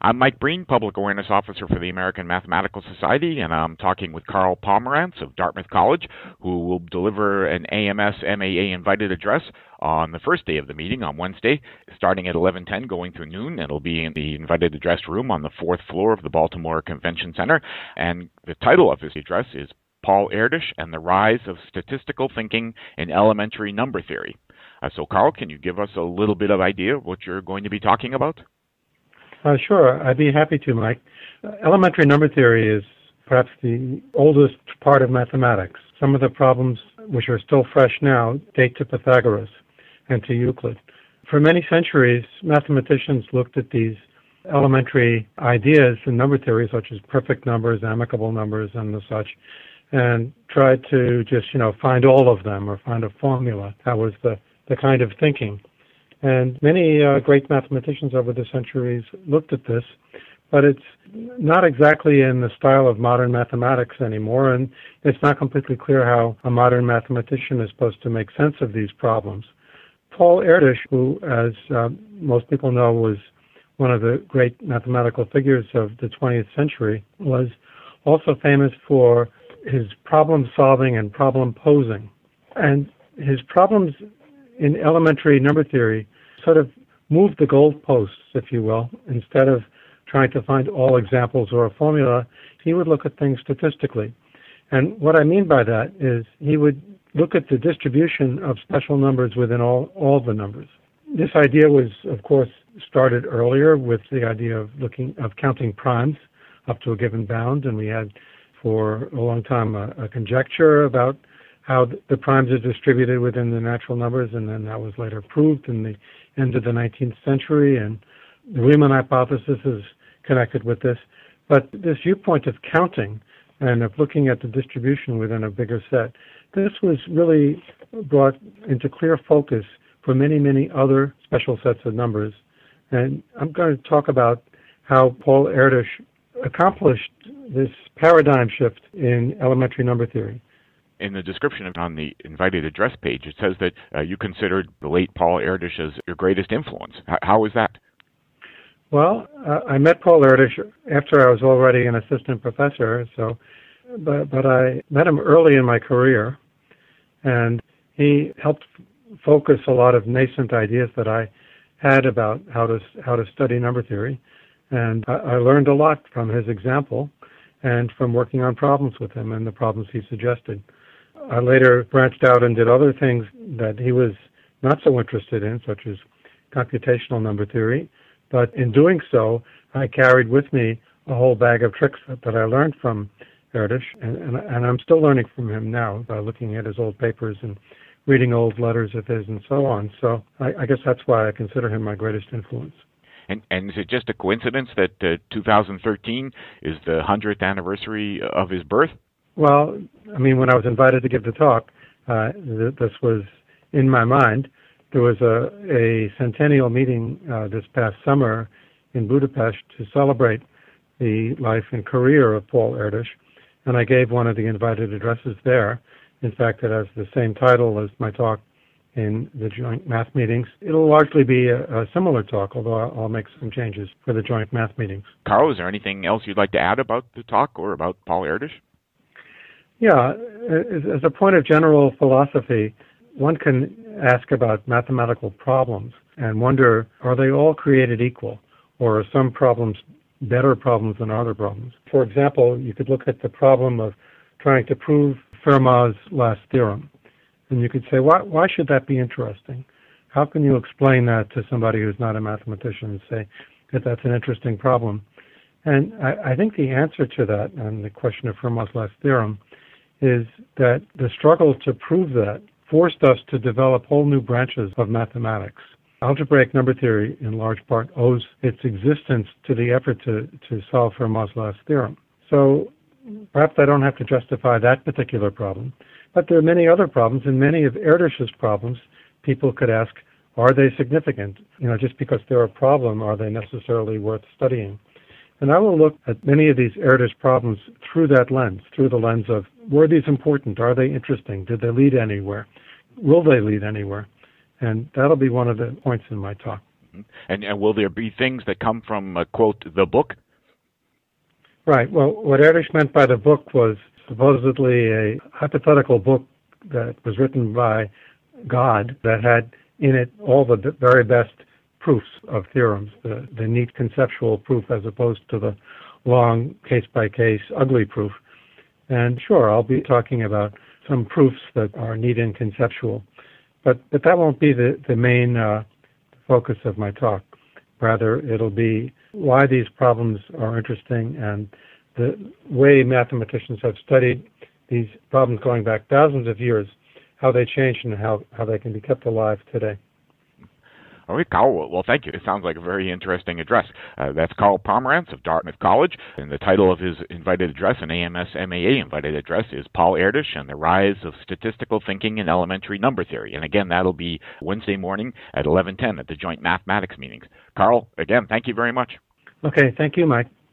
I'm Mike Breen, Public Awareness Officer for the American Mathematical Society, and I'm talking with Carl Pomerantz of Dartmouth College, who will deliver an AMS MAA invited address on the first day of the meeting on Wednesday, starting at 11:10, going through noon. It'll be in the invited address room on the fourth floor of the Baltimore Convention Center, and the title of this address is Paul Erdős and the Rise of Statistical Thinking in Elementary Number Theory. So, Carl, can you give us a little bit of idea of what you're going to be talking about? Sure, I'd be happy to, Mike. Elementary number theory is perhaps the oldest part of mathematics. Some of the problems which are still fresh now date to Pythagoras and to Euclid. For many centuries, mathematicians looked at these elementary ideas in number theory, such as perfect numbers, amicable numbers, and the such, and tried to just, find all of them or find a formula. That was the kind of thinking. And many great mathematicians over the centuries looked at this, but it's not exactly in the style of modern mathematics anymore, and it's not completely clear how a modern mathematician is supposed to make sense of these problems. Paul Erdős, who, as most people know, was one of the great mathematical figures of the 20th century, was also famous for his problem solving and problem posing. And his problems in elementary number theory sort of moved the goalposts, if you will. Instead of trying to find all examples or a formula, he would look at things statistically. And what I mean by that is he would look at the distribution of special numbers within all the numbers. This idea was, of course, started earlier with the idea of counting primes up to a given bound, and we had for a long time a conjecture about how the primes are distributed within the natural numbers, and then that was later proved in the end of the 19th century, and the Riemann hypothesis is connected with this. But this viewpoint of counting and of looking at the distribution within a bigger set, this was really brought into clear focus for many, many other special sets of numbers. And I'm going to talk about how Paul Erdős accomplished this paradigm shift in elementary number theory. In the description on the invited address page, it says that you considered the late Paul Erdős as your greatest influence. How was that? Well, I met Paul Erdős after I was already an assistant professor, but I met him early in my career, and he helped focus a lot of nascent ideas that I had about how to study number theory, and I learned a lot from his example and from working on problems with him and the problems he suggested. I later branched out and did other things that he was not so interested in, such as computational number theory. But in doing so, I carried with me a whole bag of tricks that I learned from Erdős, and I'm still learning from him now by looking at his old papers and reading old letters of his and so on. So I guess that's why I consider him my greatest influence. And is it just a coincidence that 2013 is the 100th anniversary of his birth? Well, I mean, when I was invited to give the talk, this was in my mind. There was a centennial meeting this past summer in Budapest to celebrate the life and career of Paul Erdős, and I gave one of the invited addresses there. In fact, it has the same title as my talk in the joint math meetings. It'll largely be a similar talk, although I'll make some changes for the joint math meetings. Carl, is there anything else you'd like to add about the talk or about Paul Erdős? Yeah, as a point of general philosophy, one can ask about mathematical problems and wonder, are they all created equal, or are some problems better problems than other problems? For example, you could look at the problem of trying to prove Fermat's last theorem, and you could say, why should that be interesting? How can you explain that to somebody who's not a mathematician and say that that's an interesting problem? And I think the answer to that, and the question of Fermat's last theorem, is that the struggle to prove that forced us to develop whole new branches of mathematics. Algebraic number theory, in large part, owes its existence to the effort to solve Fermat's last theorem. So perhaps I don't have to justify that particular problem, but there are many other problems, and many of Erdős's problems, people could ask, are they significant? Just because they're a problem, are they necessarily worth studying? And I will look at many of these Erdős problems through that lens, through the lens of, were these important? Are they interesting? Did they lead anywhere? Will they lead anywhere? And that'll be one of the points in my talk. And will there be things that come from, quote, the book? Right. Well, what Erdős meant by the book was supposedly a hypothetical book that was written by God that had in it all the very best proofs of theorems, the neat conceptual proof as opposed to the long case-by-case ugly proof. And sure, I'll be talking about some proofs that are neat and conceptual, but that won't be the main focus of my talk. Rather, it'll be why these problems are interesting and the way mathematicians have studied these problems going back thousands of years, how they change and how they can be kept alive today. All right, Carl. Well, thank you. It sounds like a very interesting address. That's Carl Pomerantz of Dartmouth College, and the title of his invited address, an AMS MAA invited address, is Paul Erdős and the Rise of Statistical Thinking in Elementary Number Theory. And again, that'll be Wednesday morning at 11:10 at the Joint Mathematics meetings. Carl, again, thank you very much. Okay, thank you, Mike.